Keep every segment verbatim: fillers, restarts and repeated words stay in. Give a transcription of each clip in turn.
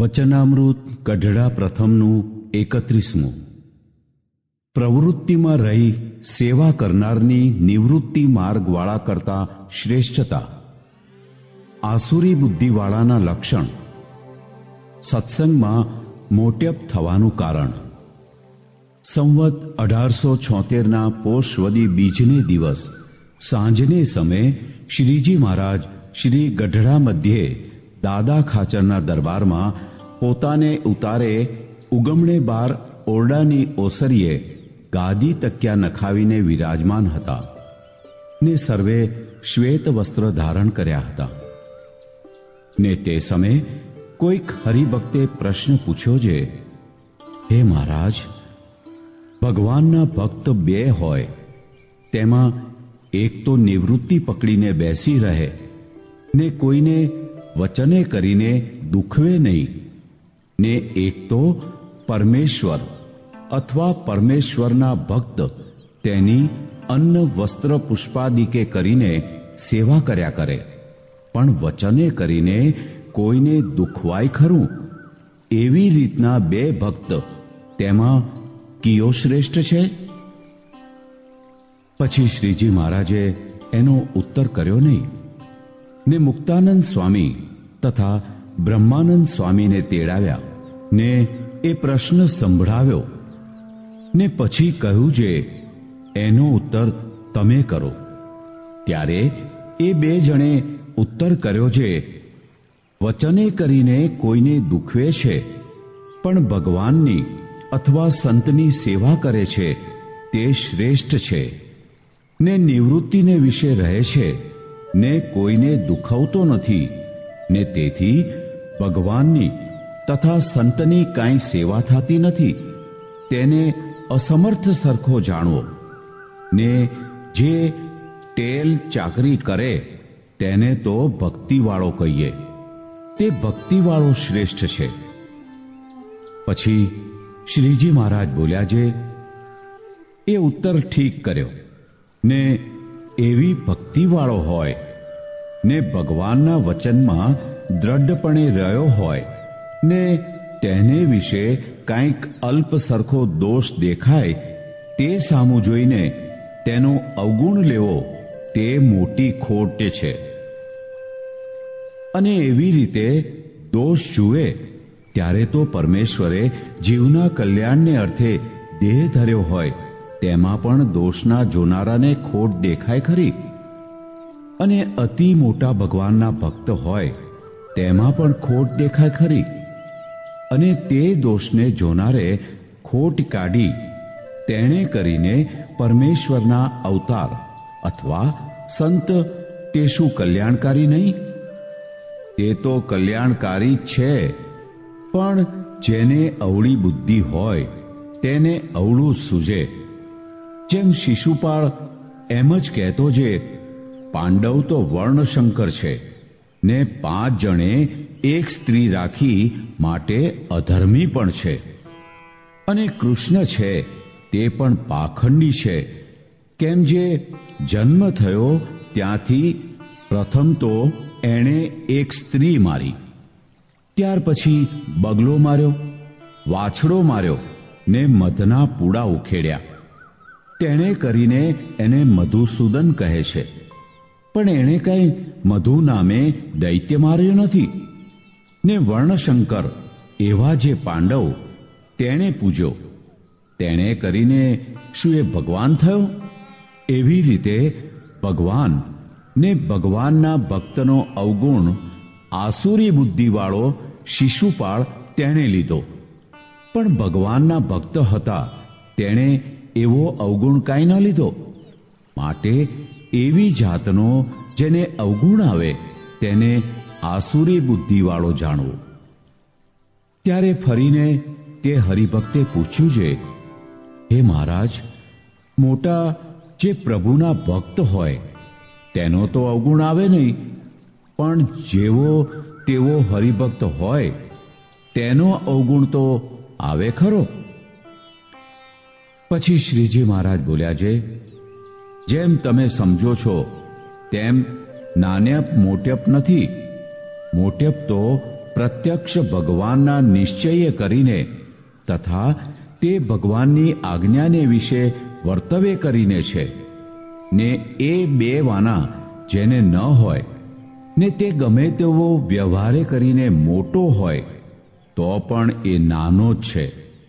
વચનામૃત ગઢડા પ્રથમનું એકત્રીસમું. પ્રવૃત્તિમાં રહી સેવા કરનારની નિવૃત્તિ માર્ગવાળા કરતા શ્રેષ્ઠતા. આસુરી બુદ્ધિવાળાના લક્ષણ. સત્સંગમાં મોટેપ થવાનું કારણ. સંવત અઢારસો છોતેરના પોષવદી બીજને દિવસ સાંજને સમયે શ્રીજી મહારાજ શ્રી ગઢડા મધ્યે દાદા ખાચરના દરબારમાં પોતાને ઉતારે ઉગમણે બાર ઓરડાની ઓસરીએ ગાદી તકિયા નખાવીને વિરાજમાન હતા ને સર્વે શ્વેત વસ્ત્ર ધારણ કર્યા હતા. ને તે સમયે કોઈક હરિભક્તે પ્રશ્ન પૂછ્યો છે, હે મહારાજ, ભગવાનના ભક્ત બે હોય, તેમાં એક તો નિવૃત્તિ પકડીને બેસી રહે ને કોઈને વચને કરીને દુખવે નહીં, ને એક તો પરમેશ્વર અથવા પરમેશ્વરના ભક્ત તેની અન્ન વસ્ત્ર પુષ્પાદિકે કરીને સેવા કર્યા કરે, પણ વચને કરીને કોઈને દુખવાય ખરું. એવી રીતના બે ભક્ત, તેમાં કયો શ્રેષ્ઠ છે? પછી શ્રીજી મહારાજે એનો ઉત્તર કર્યો નહીં ને મુક્તાનંદ સ્વામી તથા બ્રહ્માનંદ સ્વામીને તેડાવ્યા ને એ પ્રશ્ન સંભળાવ્યો ને પછી કહ્યું છે, એનો ઉત્તર તમે કરો. ત્યારે એ બે જણે ઉત્તર કર્યો છે, વચને કરીને કોઈને દુખવે છે, પણ ભગવાનની અથવા સંતની સેવા કરે છે તે શ્રેષ્ઠ છે, ને નિવૃત્તિને વિશે રહે છે ને કોઈને દુખવતો નથી, ને તેથી ભગવાનની તથા સંતની કાંઈ સેવા થતી નથી. તેને અસમર્થ સરખો જાણવો, ને જે ટેલ ચાકરી કરે તેને તો ભક્તિવાળો કહીએ. તે ભક્તિવાળો શ્રેષ્ઠ છે. પછી શ્રીજી મહારાજ બોલ્યા છે, એ ઉત્તર ઠીક કર્યો, ને એવી ભક્તિવાળો હોય ને ભગવાનના વચનમાં દ્રઢપણે રહ્યો હોય ને તેને વિશે કાંઈક અલ્પ સરખો દોષ દેખાય તે સામું જોઈને તેનો અવગુણ લેવો તે મોટી ખોટ છે. અને એવી રીતે દોષ જુએ ત્યારે તો પરમેશ્વરે જીવના કલ્યાણને અર્થે દેહ ધર્યો હોય તેમાં પણ દોષના જોનારાને ખોટ દેખાય ખરી. અને અતિ મોટા ભગવાનના ભક્ત હોય તેમાં પણ ખોટ દેખાય ખરી. અને તે દોષને જોનારે ખોટ કાઢી તેણે કરીને પરમેશ્વરના અવતાર અથવા સંત તે શું કલ્યાણકારી નહીં? તે તો કલ્યાણકારી છે, પણ જેને અવળી બુદ્ધિ હોય તેને અવળું સૂજે. જેમ શિશુપાળ એમ જ કહેતો છે, પાંડવ તો વર્ણશંકર છે ને પાંચ જણે એક સ્ત્રી રાખી માટે અધર્મી પણ છે. અને કૃષ્ણ છે તે પણ પાખંડી છે, કેમ જે જન્મ થયો ત્યાંથી પ્રથમ તો એણે એક સ્ત્રી મારી, ત્યાર પછી બગલો માર્યો, વાછડો માર્યો ને મધના પૂડા ઉખેડ્યા. તેણે કરીને એને મધુસૂદન કહે છે, પણ એણે કઈ મધુ નામે દૈત્ય માર્યો નથી. ને વર્ણશંકર એવા જે પાંડવ તેણે પૂજ્યો, તેણે કરીને શું એ ભગવાન થયો? એવી રીતે ભગવાન ને ભગવાનના ભક્તનો અવગુણ આસુરી બુદ્ધિવાળો શિશુપાળ તેણે લીધો, પણ ભગવાનના ભક્ત હતા તેણે એવો અવગુણ કાંઈ ન લીધો. માટે એવી જાતનો જેને અવગુણ આવે તેને આસુરી બુદ્ધિવાળો જાણવો. ત્યારે ફરીને તે હરિભક્તે પૂછ્યું છે, હે મહારાજ, મોટા જે પ્રભુના ભક્ત હોય તેનો તો અવગુણ આવે નહીં, પણ જેવો તેવો હરિભક્ત હોય તેનો અવગુણ તો આવે ખરો. પછી શ્રીજી મહારાજ બોલ્યા છે, જેમ તમે સમજો છો તેમ નાન્યપ મોટેપ નથી. મોટેપ તો પ્રત્યક્ષ ભગવાનના નિશ્ચય કરીને તથા તે ભગવાનની આજ્ઞાને વિશે વર્તવે કરીને છે. ને એ બે વાના જેને ન હોય ને તે ગમે તેવો વ્યવહારે કરીને મોટો હોય તો પણ એ નાનો જ છે.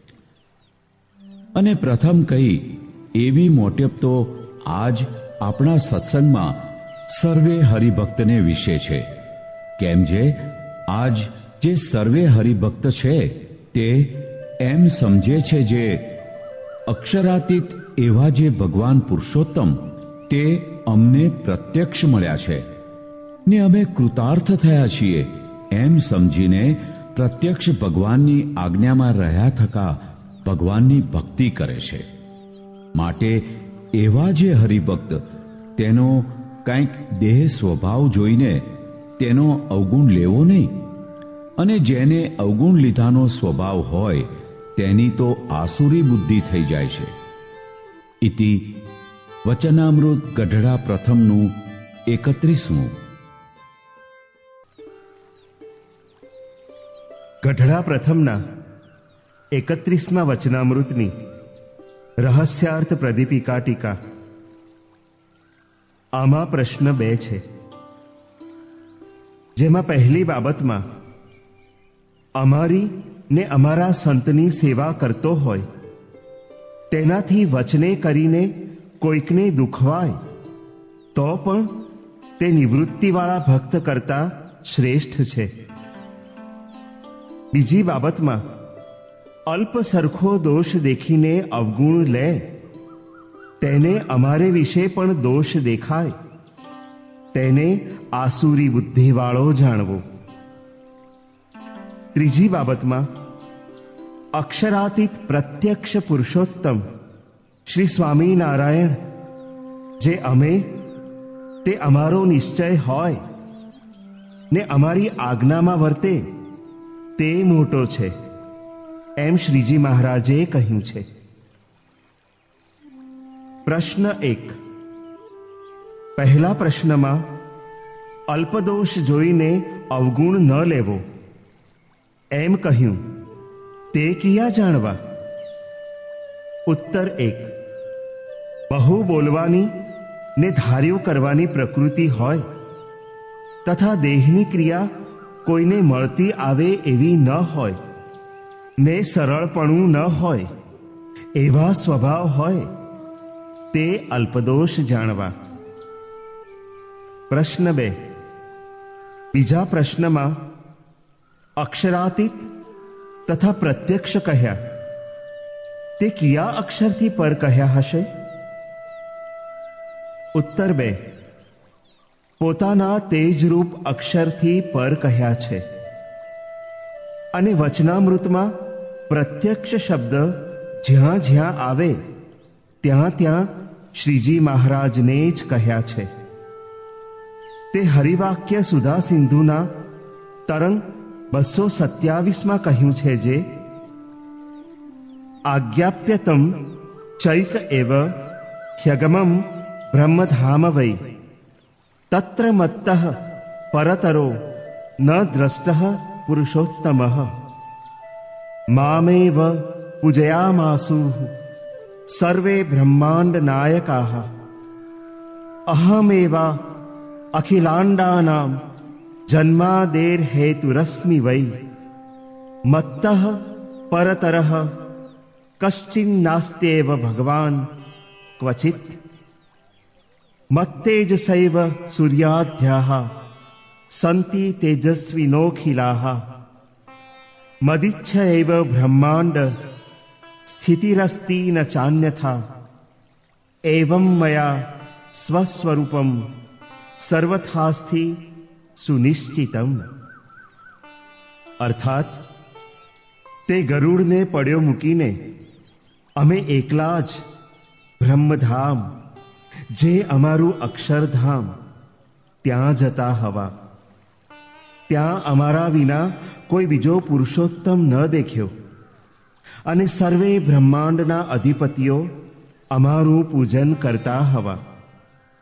અને પ્રથમ કહી એવી મોટેપ તો આજ આપણા સત્સંગમાં સર્વે હરિભક્તને વિશે છે. કેમ જે આજ જે સર્વે હરિભક્ત છે તે એમ સમજે છે જે અક્ષરાતીત એવા જે ભગવાન પુરુષોત્તમ તે અમને પ્રત્યક્ષ મળ્યા છે ને અમે કૃતાર્થ થયા છીએ એમ સમજીને પ્રત્યક્ષ ભગવાનની આજ્ઞામાં રહ્યા થકા ભગવાનની ભક્તિ કરે છે. માટે એવા જે હરિભક્ત તેનો કંઈક દેહ સ્વભાવ જોઈને તેનો અવગુણ લેવો નહીં, અને જેને અવગુણ લીધાનો સ્વભાવ હોય તેની તો આસુરી બુદ્ધિ થઈ જાય છે. ઇતિ વચનામૃત ગઢડા પ્રથમનું એકત્રીસમું. ગઢડા પ્રથમના એકત્રીસમા વચનામૃતની રહસ્યાર્થ પ્રદીપિકા ટીકા. આમાં પ્રશ્ન બે છે, જેમાં પહેલી બાબતમાં અમારી ને અમારા સંતની સેવા કરતો હોય તેનાથી વચને કરીને કોઈકને દુખવાય તો પણ તે નિવૃત્તિવાળા ભક્ત કરતા શ્રેષ્ઠ છે. બીજી બાબતમાં અલ્પ સરખો દોષ દેખીને અવગુણ લે તેને અમારે વિશે પણ દોષ દેખાય તેને આસુરી બુદ્ધિવાળો જાણવો. ત્રીજી બાબતમાં અક્ષરાતીત પ્રત્યક્ષ પુરુષોત્તમ શ્રી સ્વામિનારાયણ જે અમે તે અમારો નિશ્ચય હોય ને અમારી આજ્ઞામાં વર્તે તે મોટો છે એમ શ્રીજી મહારાજે કહ્યું છે. પ્રશ્ન એક. પહેલા પ્રશ્નમાં અલ્પદોષ જોઈને અવગુણ ન લેવો એમ કહ્યું તે કિયા જાણવા? ઉત્તર એક. બહુ બોલવાની ને ધાર્યું કરવાની પ્રકૃતિ હોય તથા દેહની ક્રિયા કોઈને મળતી આવે એવી ન હોય ને સરળપણું ન હોય એવા સ્વભાવ હોય તે અલ્પદોષ જાણવા. પ્રશ્ન બે. બીજા પ્રશ્નમાં અક્ષરાતીત તથા પ્રત્યક્ષ કહ્યા તે કયા અક્ષરથી પર કહ્યા હશે? ઉત્તર બે. પોતાના તેજરૂપ અક્ષરથી પર કહ્યા છે અને વચનામૃતમાં પ્રત્યક્ષ શબ્દ જ્યાં જ્યાં આવે ત્યાં ત્યાં શ્રીજી મહારાજને જ કહ્યા છે. તે હરિવાક્ય સુધા સિંધુના તરંગ બસો સત્યાવીસમાં કહ્યું છે જે આજ્ઞાપ્યતમ ચૈક એવ હ્યગમમ બ્રહ્મધામ વૈ તત્ર મત્તઃ પરતરો ન દ્રષ્ટઃ પુરુષોત્તમઃ મામેવ પૂજયામાસુઃ સર્વે બ્રહ્માંડ નાયકાઃ અહમેવા અખિલાંડાનાં જન્માદેર હેતુરસ્મિ વૈ મત્તઃ પરતરઃ કશ્ચિન્નાસ્ત્યેવ ભગવાન ક્વચિત મત્તેજસૈવ સૂર્યાધ્યાઃ સંતિ તેજસ્વિનોખિલાઃ મદિચ્છ એવ બ્રહ્માંડ સ્થિતિરસ્તિ ન ચાન્યથા એવં મયા સ્વસ્વરૂપમ સર્વથાસ્થિ સુનિશ્ચિતમ. અર્થાત તે ગરુડને પડ્યો મૂકીને અમે એકલા જ બ્રહ્મધામ જે અમારું અક્ષરધામ ત્યાં જતા હવા. ત્યાં અમારા વિના કોઈ બીજો પુરુષોત્તમ ન દેખ્યો અને સર્વે બ્રહ્માંડના અધિપતિઓ અમારું પૂજન કરતા હવા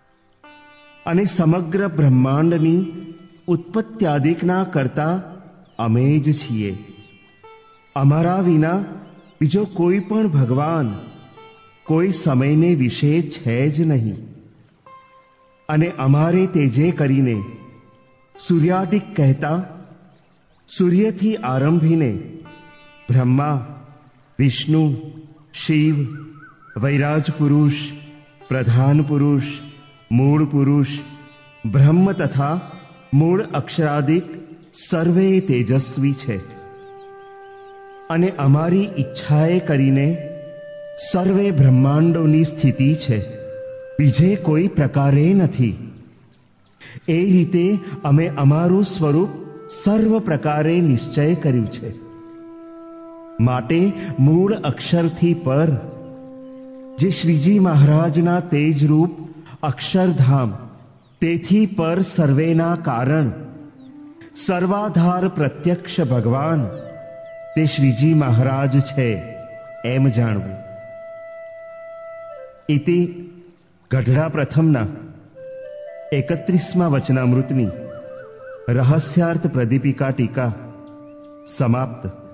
અને સમગ્ર બ્રહ્માંડની ઉત્પત્ત્યાદિકના કરતા અમે જ છીએ. અમારા વિના બીજો કોઈ પણ ભગવાન કોઈ સમયને વિશે છે જ નહીં. અને અમારે તેજે કરીને સૂર્યાદિક કહેતા સૂર્યથી આરંભીને બ્રહ્મા, વિષ્ણુ, શિવ, વૈરાજ પુરુષ, પ્રધાન પુરુષ, મૂળ પુરુષ, બ્રહ્મ તથા મૂળ અક્ષરાદિક સર્વે તેજસ્વી છે. અને અમારી ઈચ્છાએ કરીને સર્વે બ્રહ્માંડોની સ્થિતિ છે, બીજે કોઈ પ્રકારે નથી. એ રીતે અમે અમારું સ્વરૂપ સર્વ પ્રકારે નિશ્ચય કર્યું છે. માટે મૂળ અક્ષરથી પર જે શ્રીજી મહારાજના તેજરૂપ અક્ષરધામ, તેથી પર સર્વેના કારણ સર્વાધાર પ્રત્યક્ષ ભગવાન તે શ્રીજી મહારાજ છે એમ જાણવું. ઇતિ ગઢડા પ્રથમના એકત્રીસમા વચનામૃતની રહસ્યાર્થ પ્રદીપિકા ટીકા સમાપ્ત.